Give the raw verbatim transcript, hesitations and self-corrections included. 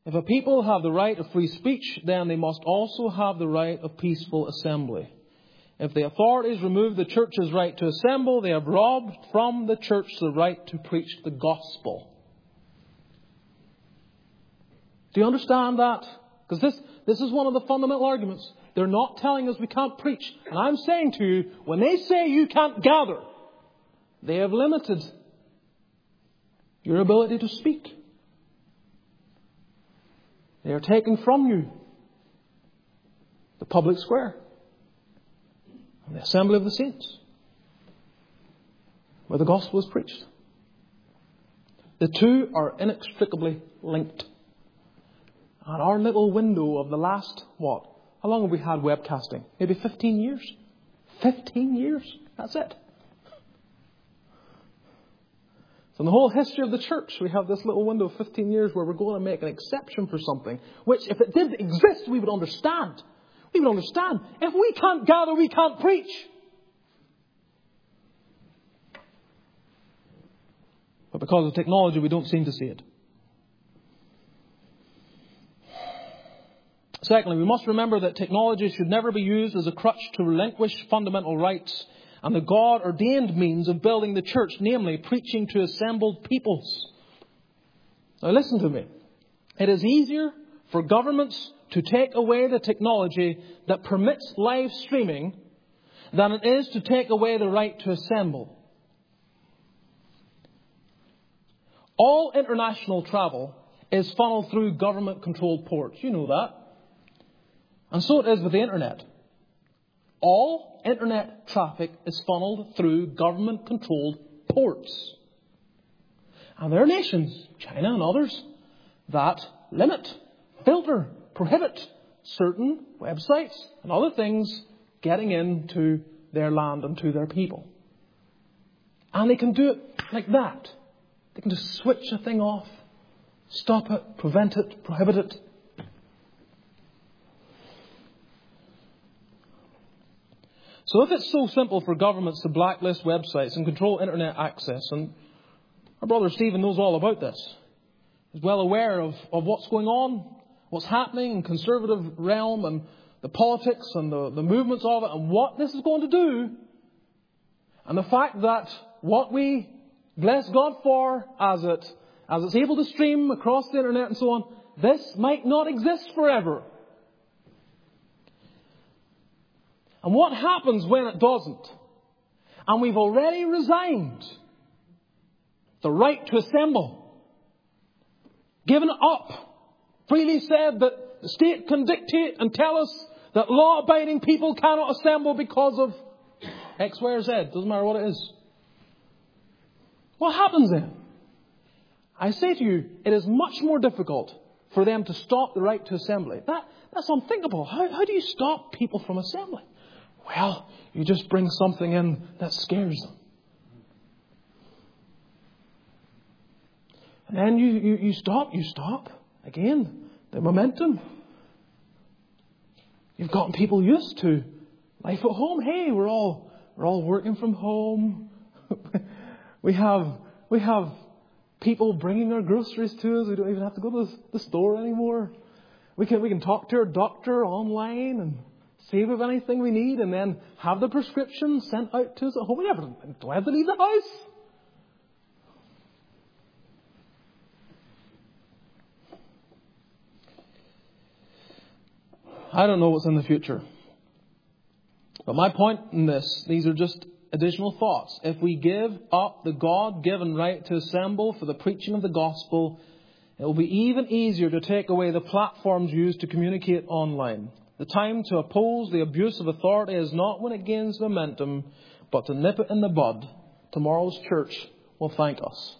If a people have the right of free speech, then they must also have the right of peaceful assembly. If the authorities remove the church's right to assemble, they have robbed from the church the right to preach the gospel. Do you understand that? Because this, this is one of the fundamental arguments. They're not telling us we can't preach. And I'm saying to you, when they say you can't gather, they have limited your ability to speak. They are taking from you the public square and the assembly of the saints, where the gospel is preached. The two are inextricably linked. And our little window of the last, what? How long have we had webcasting? Maybe fifteen years? fifteen years? That's it. So in the whole history of the church, we have this little window of fifteen years where we're going to make an exception for something, which if it did exist, we would understand. We would understand. If we can't gather, we can't preach. But because of technology, we don't seem to see it. Secondly, we must remember that technology should never be used as a crutch to relinquish fundamental rights and the God-ordained means of building the church, namely preaching to assembled peoples. Now listen to me. It is easier for governments to take away the technology that permits live streaming than it is to take away the right to assemble. All international travel is funneled through government-controlled ports. You know that. And so it is with the internet. All internet traffic is funneled through government-controlled ports. And there are nations, China and others, that limit, filter, prohibit certain websites and other things getting into their land and to their people. And they can do it like that. They can just switch a thing off, stop it, prevent it, prohibit it. So if it's so simple for governments to blacklist websites and control internet access, and our brother Stephen knows all about this, he's well aware of, of what's going on, what's happening in conservative realm and the politics and the, the movements of it and what this is going to do. And the fact that what we bless God for as it as it's able to stream across the internet and so on, this might not exist forever. And what happens when it doesn't? And we've already resigned the right to assemble, given it up, freely said that the state can dictate and tell us that law-abiding people cannot assemble because of X, Y, or Z. Doesn't matter what it is. What happens then? I say to you, it is much more difficult for them to stop the right to assembly. That, that's unthinkable. How, how do you stop people from assembling? Well, you just bring something in that scares them. And then you, you, you stop, you stop. Again, the momentum. You've gotten people used to life at home. Hey, we're all we're all working from home. we have we have people bringing our groceries to us. We don't even have to go to the, the store anymore. We can we can talk to our doctor online and see if we have anything we need, and then have the prescription sent out to us at home. We never don't have to leave the house. I don't know what's in the future. But my point in this, these are just additional thoughts. If we give up the God-given right to assemble for the preaching of the gospel, it will be even easier to take away the platforms used to communicate online. The time to oppose the abuse of authority is not when it gains momentum, but to nip it in the bud. Tomorrow's church will thank us.